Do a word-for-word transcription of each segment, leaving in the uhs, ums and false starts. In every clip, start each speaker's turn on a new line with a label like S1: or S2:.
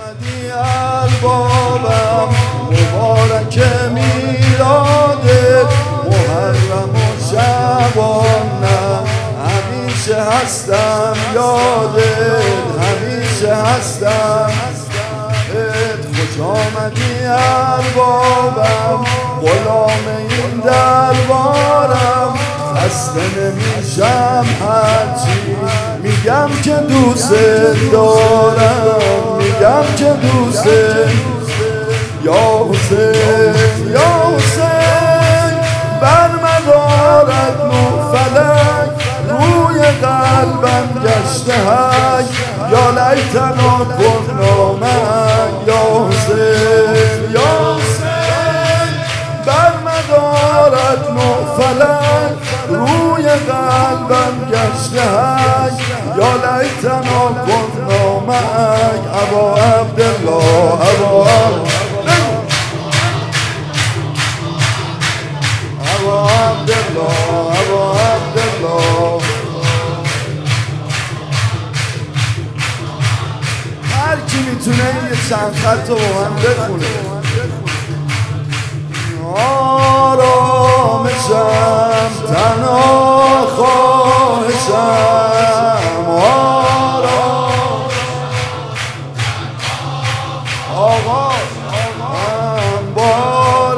S1: آمدی اربابم مبارک میلاده محرم و شعبان نه همیشه هستم یادت همیشه هستم خوش آمدی اربابم غلام این دربارم خسته نمیشم هرچی میگم که دوست دارم میگم که دوست یا حسین یا حسین بر مدارت نو فلک روی قلبم گشته هک یا لیتنا کنا معک یا حسین یا حسین بر مدارت نو فلک روی قلبم گشته هک یا لیتنا کنا معک ابا عبدالله ابا ابا عبدالله ابا عبدالله هر کی میتونه یه چند خط رو با من بخونه آرامشم تنها خواهشم آرام آقا انبار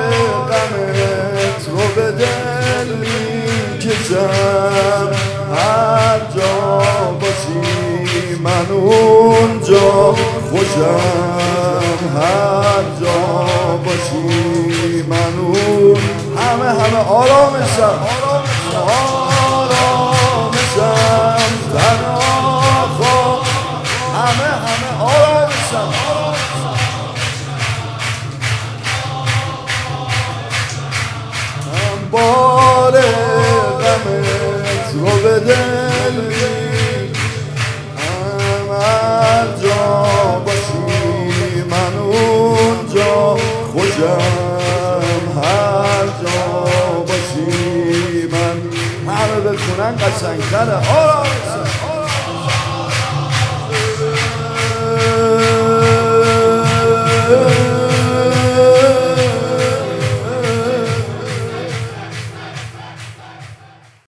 S1: غمت رو به دل میکشم هر جا باشی من اونجا خوشم هر جا باشی من اون همه همه آرامشم آرامشم تنها خواه همه همه آرامشم انبار غمت رو به دل هر جا باشی من اونجا خوشم هر جا باشی من همه بخونن قشنگتره آرامشم